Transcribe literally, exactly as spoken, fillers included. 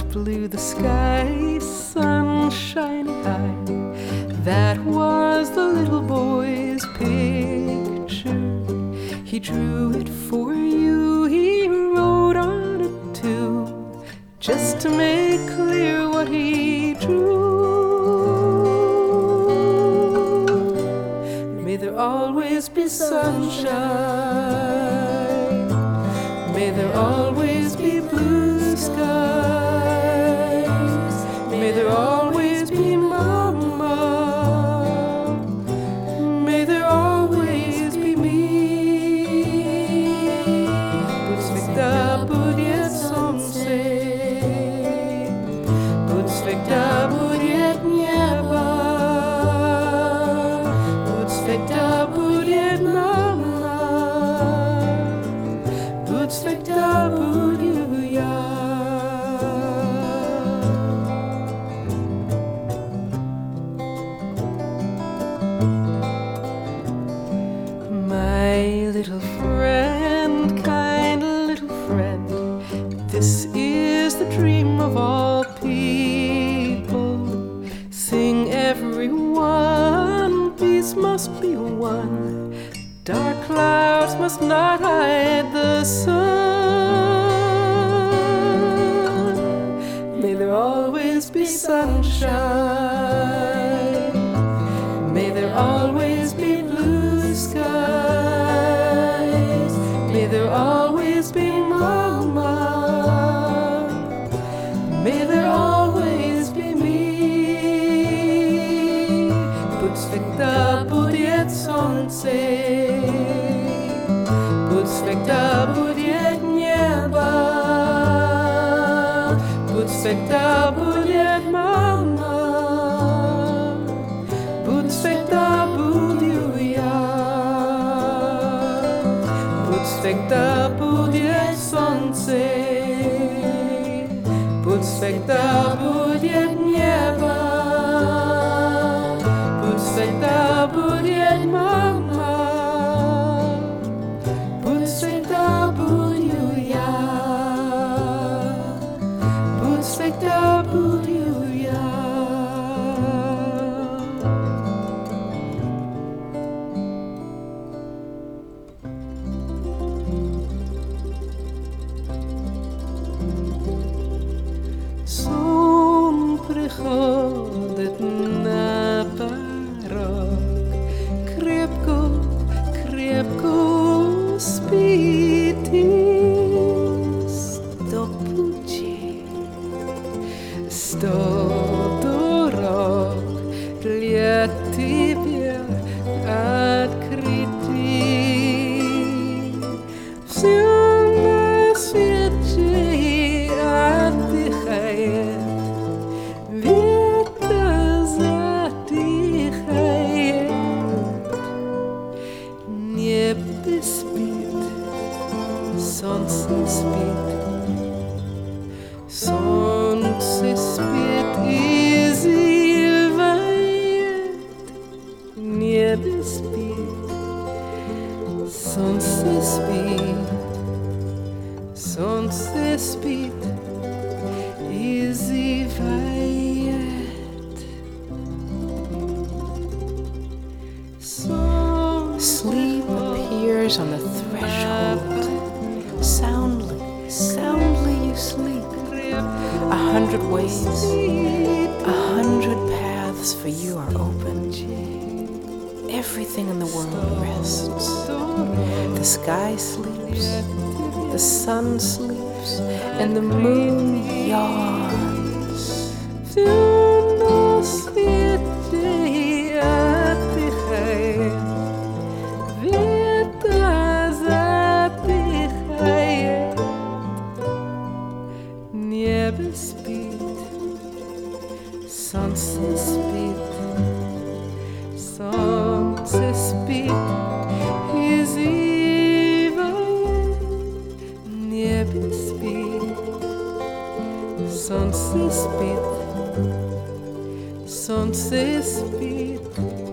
blue, the sky, sun shining high. That was the little boy's picture. He drew it for you, he wrote on it too, just to make clear what he drew. May there always be sunshine, may there always be blue skies, may there always be mama, may there always be me. Buď svegda bude slunce, buď svegda bude nieba, buď svegda bude mama, buď svegda budu ja. My little friend, kind little friend, this is the dream of all people. Sing everyone, peace must be won. Dark clouds must not hide the sun. May there always be sunshine, may there always be blue skies, may there always be mama, may there always be me. Buď svegda bude slunce, buď svegda bude nieba, buď svegda bude mama, buď svegda budu ja. Buď svegda bude slunce, buď svegda bude nieba, buď svegda bude mama, buď svegda budu ja, buď svegda budu ja. Сон приходит на порог, крепко, крепко спит и сто путей, сто дорог для тебя открыты. Все на свете отдыхает, ветер затихает, небо спит, солнце спит, солнце спит и зевает, небо спит, солнце спит, солнце спит и зевает. Sleep appears on the threshold. Soundly, soundly you sleep. A hundred ways, a hundred paths for you are open. Everything in the world rests. The sky sleeps, the sun sleeps, and the moon yawns. На свете отдыхает, ветер затихает, небо спит, солнце спит, солнце спит и зевает, небо спит, солнце спит, солнце спит.